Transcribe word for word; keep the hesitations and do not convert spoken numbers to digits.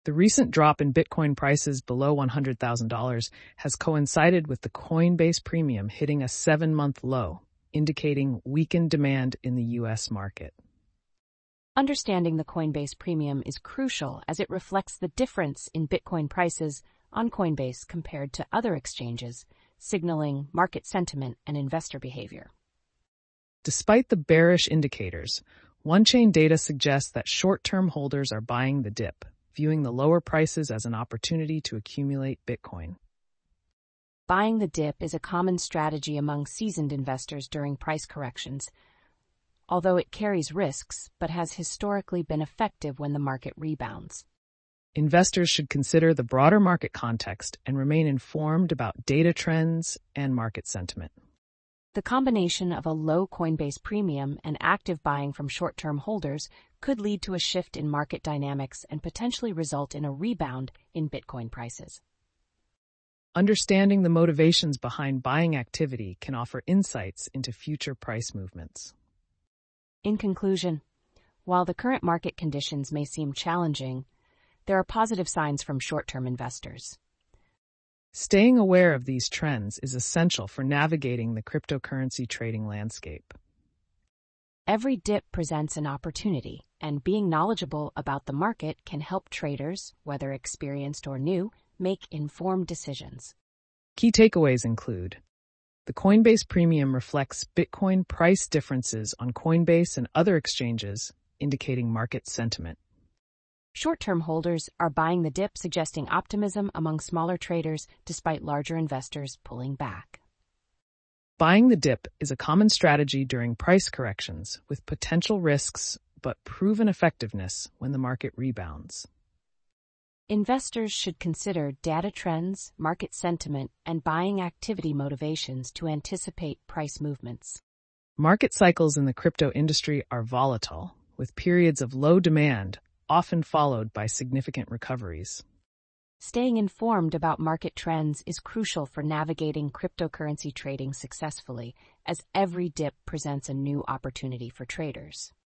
The recent drop in Bitcoin prices below one hundred thousand dollars has coincided with the Coinbase premium hitting a seven-month low, indicating weakened demand in the U S market. Understanding the Coinbase premium is crucial as it reflects the difference in Bitcoin prices on Coinbase compared to other exchanges, signaling market sentiment and investor behavior. Despite the bearish indicators, OneChain data suggests that short-term holders are buying the dip, viewing the lower prices as an opportunity to accumulate Bitcoin. Buying the dip is a common strategy among seasoned investors during price corrections, although it carries risks but has historically been effective when the market rebounds. Investors should consider the broader market context and remain informed about data trends and market sentiment. The combination of a low Coinbase premium and active buying from short-term holders could lead to a shift in market dynamics and potentially result in a rebound in Bitcoin prices. Understanding the motivations behind buying activity can offer insights into future price movements. In conclusion, while the current market conditions may seem challenging, there are positive signs from short-term investors. Staying aware of these trends is essential for navigating the cryptocurrency trading landscape. Every dip presents an opportunity, and being knowledgeable about the market can help traders, whether experienced or new, make informed decisions. Key takeaways include: the Coinbase premium reflects Bitcoin price differences on Coinbase and other exchanges, indicating market sentiment. Short-term holders are buying the dip, suggesting optimism among smaller traders despite larger investors pulling back. Buying the dip is a common strategy during price corrections, with potential risks but proven effectiveness when the market rebounds. Investors should consider data trends, market sentiment, and buying activity motivations to anticipate price movements. Market cycles in the crypto industry are volatile, with periods of low demand often followed by significant recoveries. Staying informed about market trends is crucial for navigating cryptocurrency trading successfully, as every dip presents a new opportunity for traders.